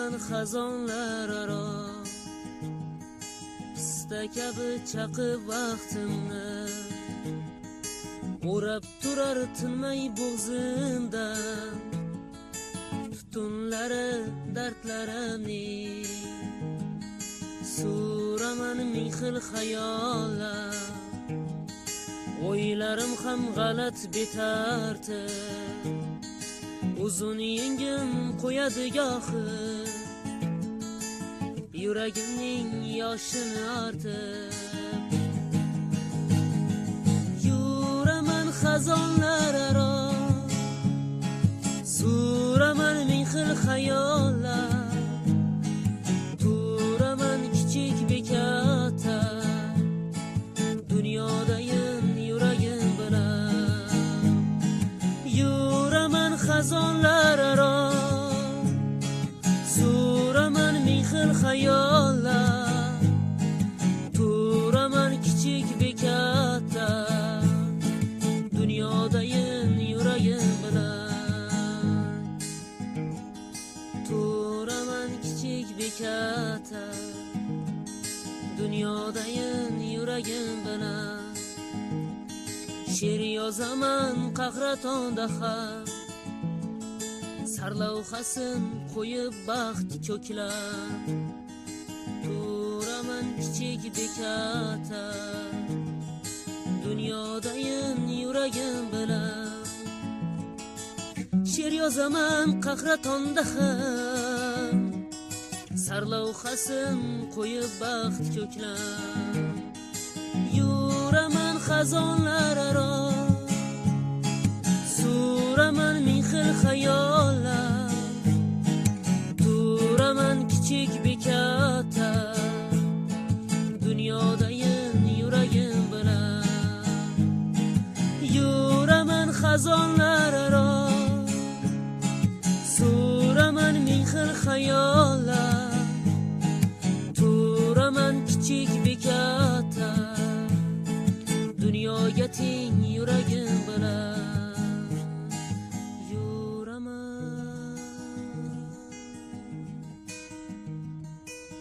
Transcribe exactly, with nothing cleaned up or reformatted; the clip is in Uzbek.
Suraman xazonlar aro, pista kabi chaqib vaqtimni, o'rab turar tinmay bo'g'zimdan tutunlari dardlarimni. Suraman ming xil xayollar, o'ylarim ham g'alat betartib, uzun yengim qo'yadi gohi yuragimning yoshini artib. Yuraman xazonlar aro, suraman ming xil xayollar, turaman kichik bekatda, dunyodayim yuragim bilan. Yuraman xazonlar aro, suraman ming xil xayollar, turaman kichik bekatda, dunyodayim yuragim bilan. Turaman kichik bekatda, dunyodayim yuragim bilan. She'r yozaman qahratonda ham, sarlavhasin qo'yib baxt ko'klar. Turaman kichik bekatda, dunyodayim yuragim bilan. She'r yozaman qahratonda ham, sarlavhasin qo'yib baxt ko'klar. Yuraman xazonlar aro, suraman ming xil xayollar, turaman kichik bekatda, dunyodayim yuragim bilan. Yuraman xazonlar aro, suraman ming xil xayollar, turaman kichik bekatda, dunyoga teng yuragim